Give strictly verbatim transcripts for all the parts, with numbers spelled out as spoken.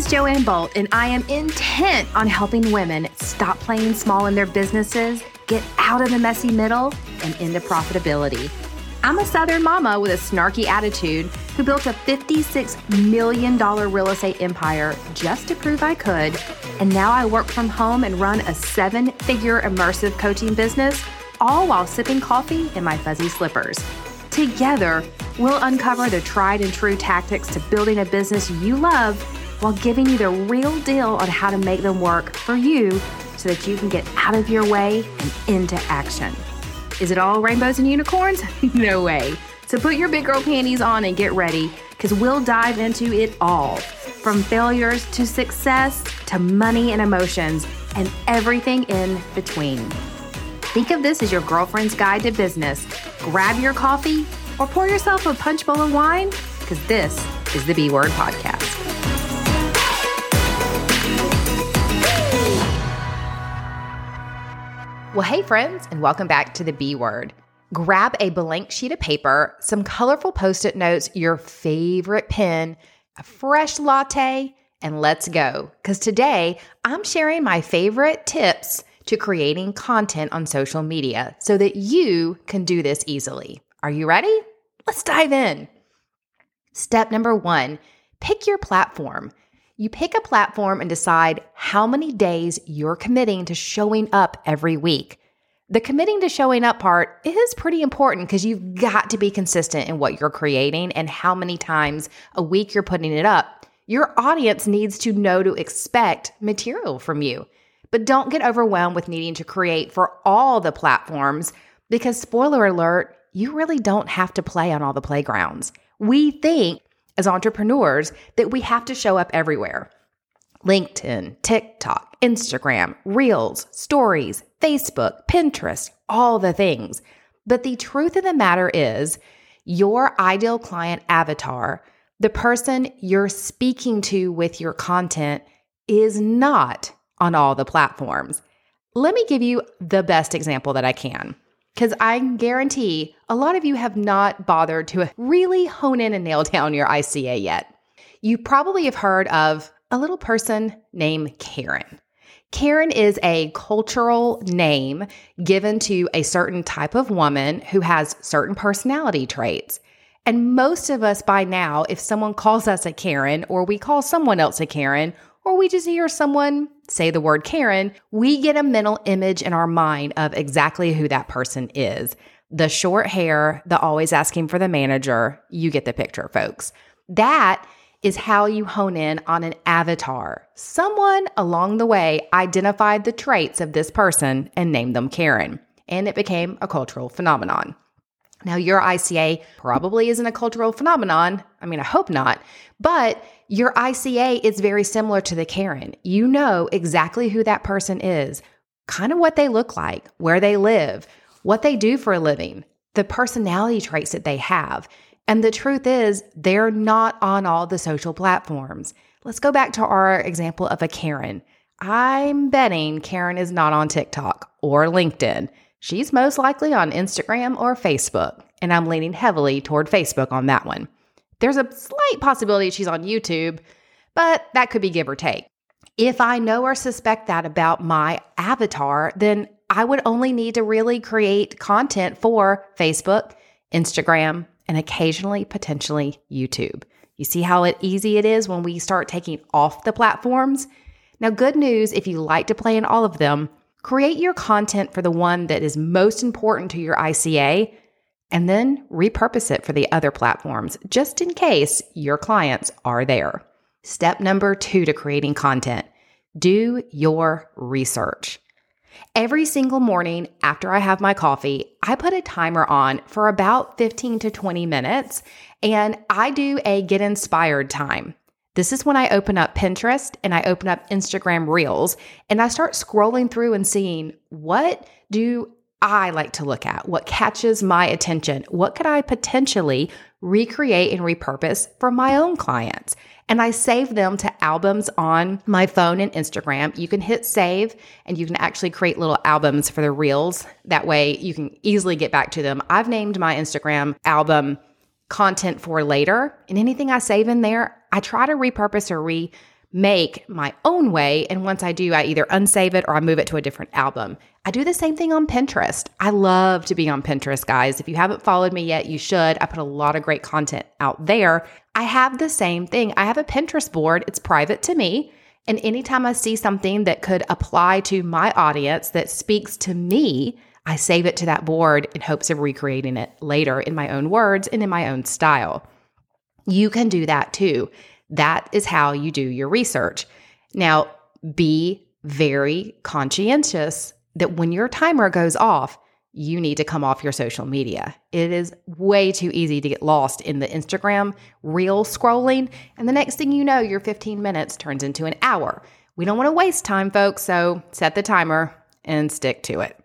is Joanne Bolt, and I am intent on helping women stop playing small in their businesses, get out of the messy middle, and into profitability. I'm a Southern mama with a snarky attitude who built a fifty-six million dollars real estate empire just to prove I could, and now I work from home and run a seven-figure immersive coaching business, all while sipping coffee in my fuzzy slippers. Together, we'll uncover the tried and true tactics to building a business you love while giving you the real deal on how to make them work for you so that you can get out of your way and into action. Is it all rainbows and unicorns? No way. So put your big girl panties on and get ready, because we'll dive into it all, from failures to success to money and emotions and everything in between. Think of this as your girlfriend's guide to business. Grab your coffee or pour yourself a punch bowl of wine, because this is the B Word Podcast. Well, hey friends, and welcome back to the B Word. Grab a blank sheet of paper, some colorful Post-it notes, your favorite pen, a fresh latte, and let's go. Because today I'm sharing my favorite tips to creating content on social media so that you can do this easily. Are you ready? Let's dive in. Step number one, pick your platform. You pick a platform and decide how many days you're committing to showing up every week. The committing to showing up part is pretty important because you've got to be consistent in what you're creating and how many times a week you're putting it up. Your audience needs to know to expect material from you. But don't get overwhelmed with needing to create for all the platforms because, spoiler alert, you really don't have to play on all the playgrounds. We think as entrepreneurs that we have to show up everywhere. LinkedIn, TikTok, Instagram, Reels, Stories, Facebook, Pinterest, all the things. But the truth of the matter is, your ideal client avatar, the person you're speaking to with your content, is not on all the platforms. Let me give you the best example that I can, because I guarantee a lot of you have not bothered to really hone in and nail down your I C A yet. You probably have heard of a little person named Karen. Karen is a cultural name given to a certain type of woman who has certain personality traits. And most of us by now, if someone calls us a Karen, or we call someone else a Karen, or we just hear someone say the word Karen, we get a mental image in our mind of exactly who that person is. The short hair, the always asking for the manager, you get the picture, folks. That is how you hone in on an avatar. Someone along the way identified the traits of this person and named them Karen, and it became a cultural phenomenon. Now, your I C A probably isn't a cultural phenomenon. I mean, I hope not. But your I C A is very similar to the Karen. You know exactly who that person is, kind of what they look like, where they live, what they do for a living, the personality traits that they have. And the truth is, they're not on all the social platforms. Let's go back to our example of a Karen. I'm betting Karen is not on TikTok or LinkedIn. She's most likely on Instagram or Facebook, and I'm leaning heavily toward Facebook on that one. There's a slight possibility she's on YouTube, but that could be give or take. If I know or suspect that about my avatar, then I would only need to really create content for Facebook, Instagram, and occasionally, potentially, YouTube. You see how it, easy it is when we start taking off the platforms? Now, good news, if you like to play in all of them, create your content for the one that is most important to your I C A, and then repurpose it for the other platforms, just in case your clients are there. Step number two to creating content, do your research. Every single morning after I have my coffee, I put a timer on for about fifteen to twenty minutes, and I do a get inspired time. This is when I open up Pinterest and I open up Instagram Reels, and I start scrolling through and seeing, what do I like to look at? What catches my attention? What could I potentially recreate and repurpose for my own clients? And I save them to albums on my phone and Instagram. You can hit save and you can actually create little albums for the Reels. That way you can easily get back to them. I've named my Instagram album Content for Later, and anything I save in there, I try to repurpose or make my own way. And once I do, I either unsave it or I move it to a different album. I do the same thing on Pinterest. I love to be on Pinterest, guys. If you haven't followed me yet, you should. I put a lot of great content out there. I have the same thing. I have a Pinterest board. It's private to me. And anytime I see something that could apply to my audience that speaks to me, I save it to that board in hopes of recreating it later in my own words and in my own style. You can do that too. That is how you do your research. Now, be very conscientious that when your timer goes off, you need to come off your social media. It is way too easy to get lost in the Instagram reel scrolling, and the next thing you know, your fifteen minutes turns into an hour. We don't want to waste time, folks, so set the timer and stick to it.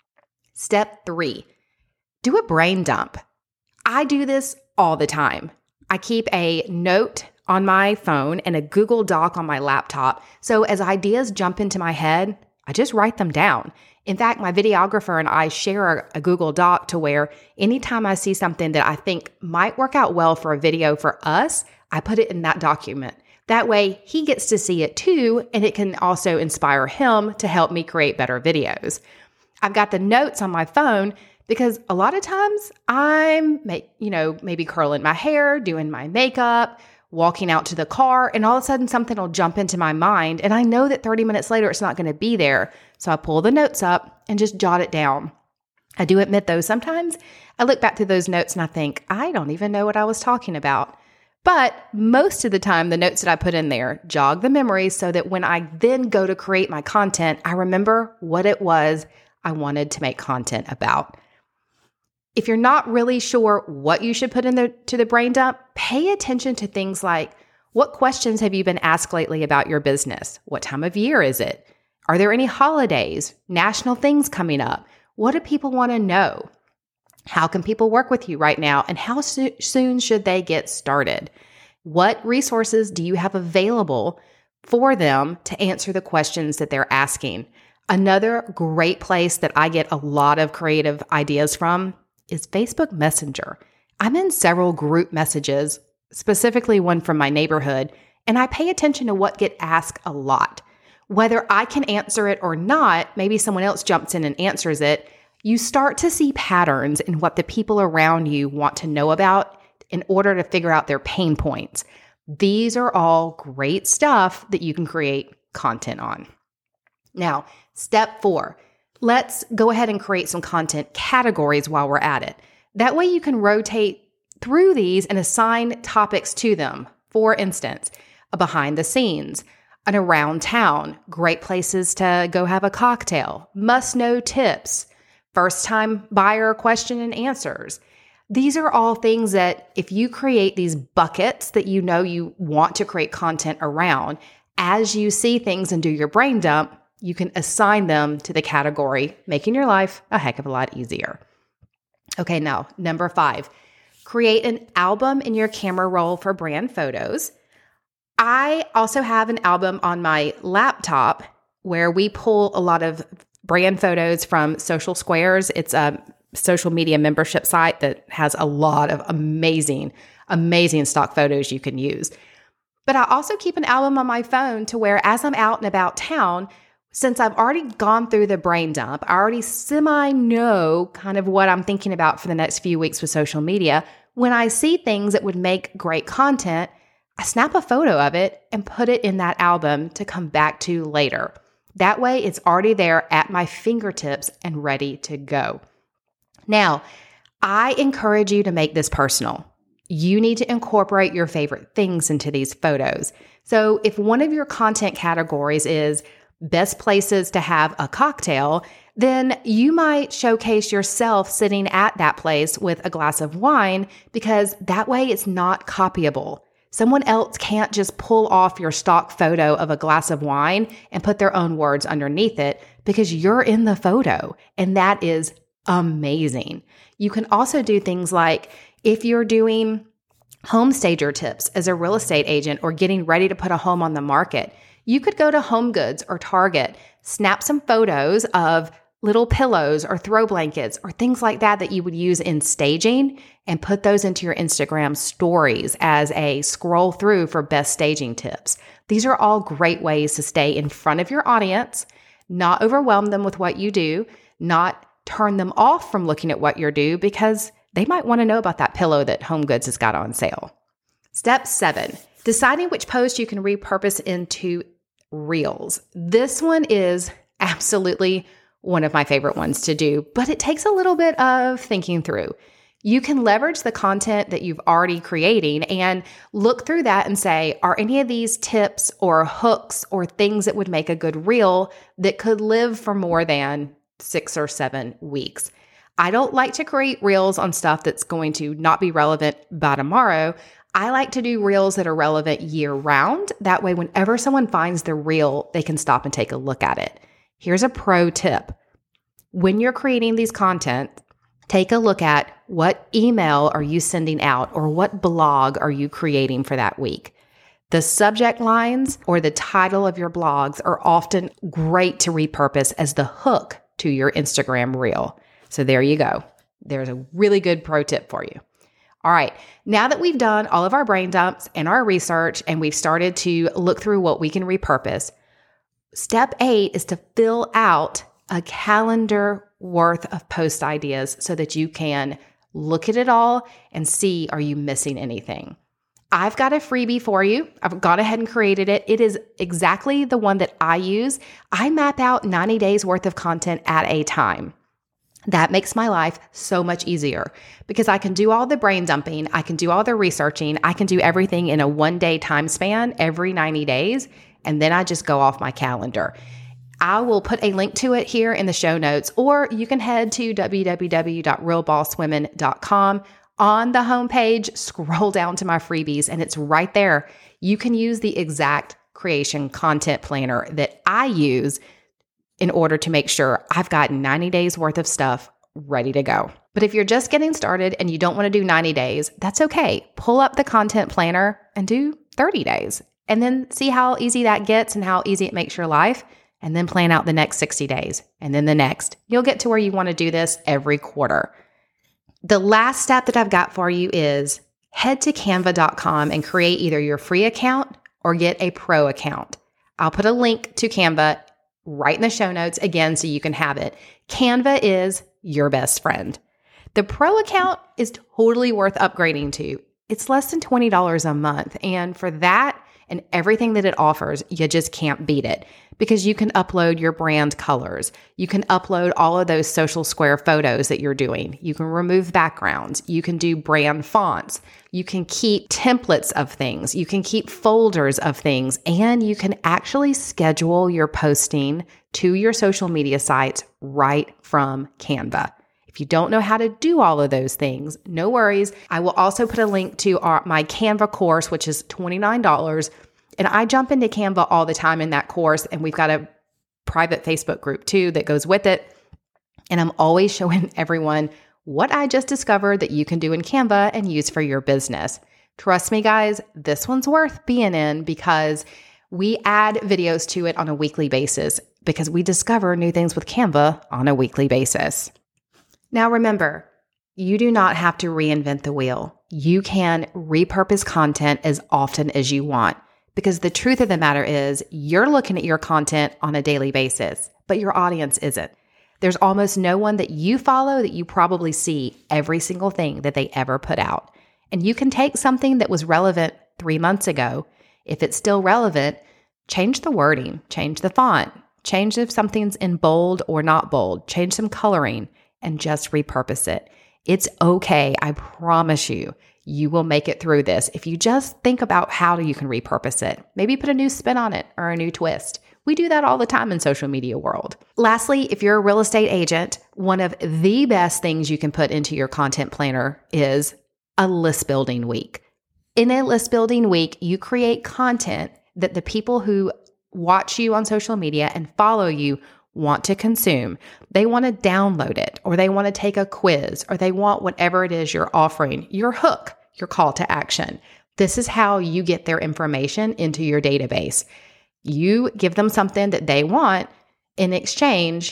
Step three, do a brain dump. I do this all the time. I keep a note on my phone and a Google Doc on my laptop, so as ideas jump into my head, I just write them down. In fact, my videographer and I share a, a Google Doc to where anytime I see something that I think might work out well for a video for us, I put it in that document. That way, he gets to see it too, and it can also inspire him to help me create better videos. I've got the notes on my phone because a lot of times I'm, you know, maybe curling my hair, doing my makeup, walking out to the car, and all of a sudden something will jump into my mind, and I know that thirty minutes later it's not going to be there. So I pull the notes up and just jot it down. I do admit though, sometimes I look back through those notes and I think, I don't even know what I was talking about. But most of the time, the notes that I put in there jog the memories so that when I then go to create my content, I remember what it was I wanted to make content about. If you're not really sure what you should put in the, to the brain dump, pay attention to things like, what questions have you been asked lately about your business? What time of year is it? Are there any holidays, national things coming up? What do people want to know? How can people work with you right now? And how so- soon should they get started? What resources do you have available for them to answer the questions that they're asking? Another great place that I get a lot of creative ideas from is Facebook Messenger. I'm in several group messages, specifically one from my neighborhood, and I pay attention to what get asked a lot. Whether I can answer it or not, maybe someone else jumps in and answers it, you start to see patterns in what the people around you want to know about in order to figure out their pain points. These are all great stuff that you can create content on. Now, step four, let's go ahead and create some content categories while we're at it. That way you can rotate through these and assign topics to them. For instance, a behind the scenes, an around town, great places to go have a cocktail, must know tips, first time buyer question and answers. These are all things that if you create these buckets that you know you want to create content around, as you see things and do your brain dump, you can assign them to the category, making your life a heck of a lot easier. Okay, now, number five, create an album in your camera roll for brand photos. I also have an album on my laptop where we pull a lot of brand photos from Social Squares. It's a social media membership site that has a lot of amazing, amazing stock photos you can use. But I also keep an album on my phone to where as I'm out and about town, since I've already gone through the brain dump, I already semi-know kind of what I'm thinking about for the next few weeks with social media. When I see things that would make great content, I snap a photo of it and put it in that album to come back to later. That way, it's already there at my fingertips and ready to go. Now, I encourage you to make this personal. You need to incorporate your favorite things into these photos. So if one of your content categories is best places to have a cocktail, then you might showcase yourself sitting at that place with a glass of wine because that way it's not copyable. Someone else can't just pull off your stock photo of a glass of wine and put their own words underneath it because you're in the photo, and that is amazing. You can also do things like if you're doing home stager tips as a real estate agent or getting ready to put a home on the market, you could go to HomeGoods or Target, snap some photos of little pillows or throw blankets or things like that that you would use in staging and put those into your Instagram stories as a scroll through for best staging tips. These are all great ways to stay in front of your audience, not overwhelm them with what you do, not turn them off from looking at what you do because they might want to know about that pillow that HomeGoods has got on sale. Step seven, deciding which post you can repurpose into Reels. This one is absolutely one of my favorite ones to do, but it takes a little bit of thinking through. You can leverage the content that you've already creating and look through that and say, are any of these tips or hooks or things that would make a good reel that could live for more than six or seven weeks? I don't like to create reels on stuff that's going to not be relevant by tomorrow. I like to do reels that are relevant year round. That way, whenever someone finds the reel, they can stop and take a look at it. Here's a pro tip. When you're creating these content, take a look at what email are you sending out or what blog are you creating for that week. The subject lines or the title of your blogs are often great to repurpose as the hook to your Instagram reel. So there you go. There's a really good pro tip for you. All right, now that we've done all of our brain dumps and our research and we've started to look through what we can repurpose, step eight is to fill out a calendar worth of post ideas so that you can look at it all and see, are you missing anything? I've got a freebie for you. I've gone ahead and created it. It is exactly the one that I use. I map out ninety days worth of content at a time. That makes my life so much easier because I can do all the brain dumping. I can do all the researching. I can do everything in a one day time span every ninety days. And then I just go off my calendar. I will put a link to it here in the show notes, or you can head to w w w dot real boss women dot com. On the homepage, scroll down to my freebies and it's right there. You can use the exact creation content planner that I use in order to make sure I've got ninety days worth of stuff ready to go. But if you're just getting started and you don't want to do ninety days, that's okay. Pull up the content planner and do thirty days and then see how easy that gets and how easy it makes your life. And then plan out the next sixty days and then the next. You'll get to where you want to do this every quarter. The last step that I've got for you is head to canva dot com and create either your free account or get a pro account. I'll put a link to Canva right in the show notes again so you can have it. Canva is your best friend. The pro account is totally worth upgrading to. It's less than twenty dollars a month. And for that and everything that it offers, you just can't beat it because you can upload your brand colors. You can upload all of those social square photos that you're doing. You can remove backgrounds. You can do brand fonts. You can keep templates of things. You can keep folders of things, and you can actually schedule your posting to your social media sites right from Canva. If you don't know how to do all of those things, no worries. I will also put a link to our, my Canva course, which is twenty-nine dollars. And I jump into Canva all the time in that course. And we've got a private Facebook group too that goes with it. And I'm always showing everyone what I just discovered that you can do in Canva and use for your business. Trust me, guys, this one's worth being in because we add videos to it on a weekly basis because we discover new things with Canva on a weekly basis. Now remember, you do not have to reinvent the wheel. You can repurpose content as often as you want because the truth of the matter is you're looking at your content on a daily basis, but your audience isn't. There's almost no one that you follow that you probably see every single thing that they ever put out. And you can take something that was relevant three months ago. If it's still relevant, change the wording, change the font, change if something's in bold or not bold, change some coloring, and just repurpose it. It's okay. I promise you, you will make it through this. If you just think about how you can repurpose it, maybe put a new spin on it or a new twist. We do that all the time in social media world. Lastly, if you're a real estate agent, one of the best things you can put into your content planner is a list building week. In a list building week, you create content that the people who watch you on social media and follow you want to consume. They want to download it, or they want to take a quiz, or they want whatever it is you're offering, your hook, your call to action. This is how you get their information into your database. You give them something that they want in exchange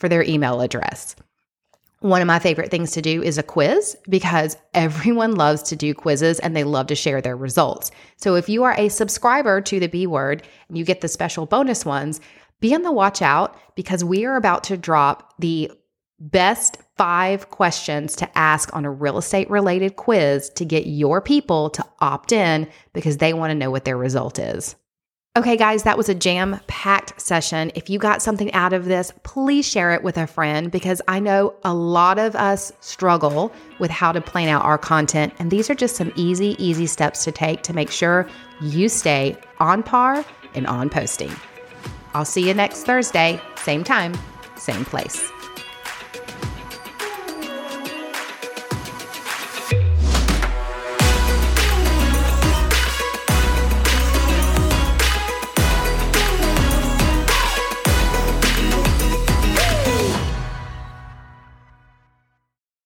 for their email address. One of my favorite things to do is a quiz because everyone loves to do quizzes and they love to share their results. So if you are a subscriber to the B Word and you get the special bonus ones, be on the watch out because we are about to drop the best five questions to ask on a real estate related quiz to get your people to opt in because they want to know what their result is. Okay, guys, that was a jam-packed session. If you got something out of this, please share it with a friend because I know a lot of us struggle with how to plan out our content. And these are just some easy, easy steps to take to make sure you stay on par and on posting. I'll see you next Thursday, same time, same place.